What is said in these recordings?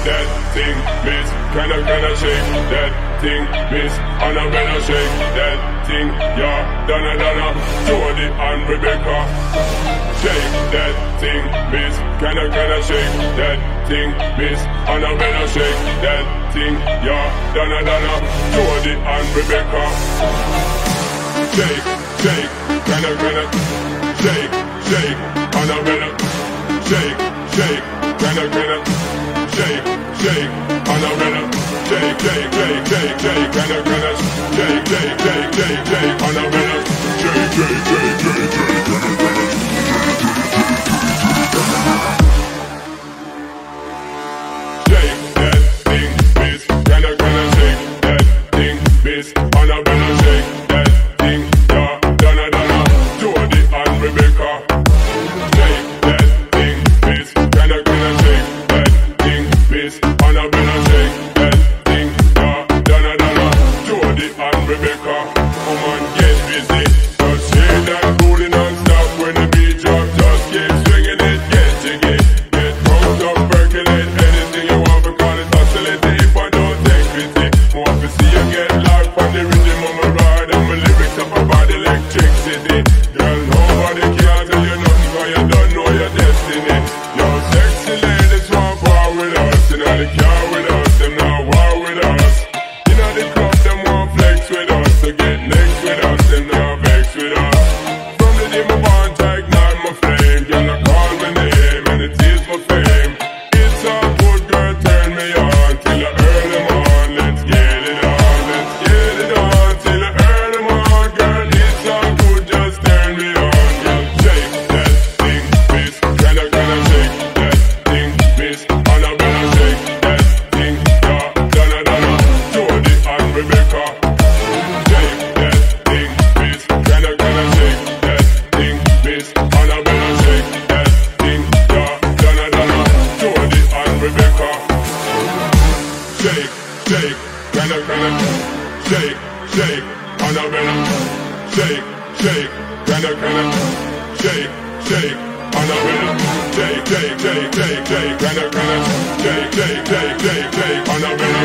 that thing, miss. Kinda shake that thing, miss. Annabella shake that thing, yeah. Donna, Jody and Rebecca. Shake that thing, miss. Kinda shake that thing, miss. Annabella shake that thing, yeah. Donna, Jody and Rebecca. Shake, kinda shake, Annabella. Shake, kinda shake, Annabella. Shake, kinda shake, Annabella. Shake, shake that thing, miss. Kinda shake that thing, miss. Annabella shake that thing, yeah. Donna, Jody and Rebecca. Shake that thing, miss. Kinda shake that thing, miss. Annabella shake that thing, yeah. Donna, Jody and Rebecca. Come on, get busy. Just say that booty non-stop when the beat drop. Just keep swinging it, get jiggy. Get pumped up, percolate anything you want, because it's oscillate. If I don't take pity, want to see you get locked on the rhythm of my ride, and my lyrics up about electricity. Girl, nobody can tell you nothing, cause you don't know your destiny. Yo, sexy ladies want war with us, you know they care with us, them not war with us. You know the club, them want flex with us, to get next with us, them not vex with us. From the day my bond, I ignite my flame. Girl, I call my name, and it is my fame. It's all good, girl, turn me on, till I earn them on. Let's get it on, till I earn them on. Girl, it's all good, just turn me on. Girl, shake that thing, miss. Kinda shake that thing, miss. Annabella shake that thing, yeah. Donna, Jody and Rebecca. Shake that thing, miss. Kinda shake that thing, miss. Annabella shake that thing, yeah. Donna, Jody and Rebecca. Shake, kinda shake, Annabella. Shake, kinda shake, Annabella. Shake, kinda shake, Annabella.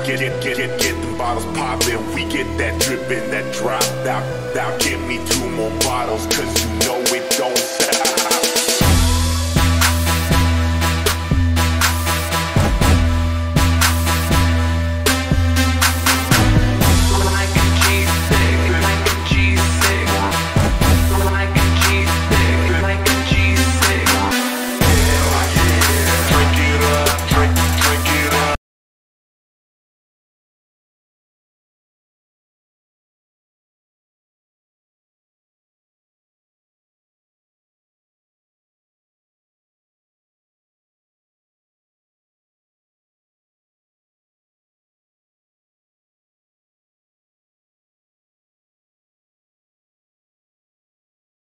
Get them bottles poppin'. We get that drippin', that drop. Now give me 2 more bottles, cause you know it don't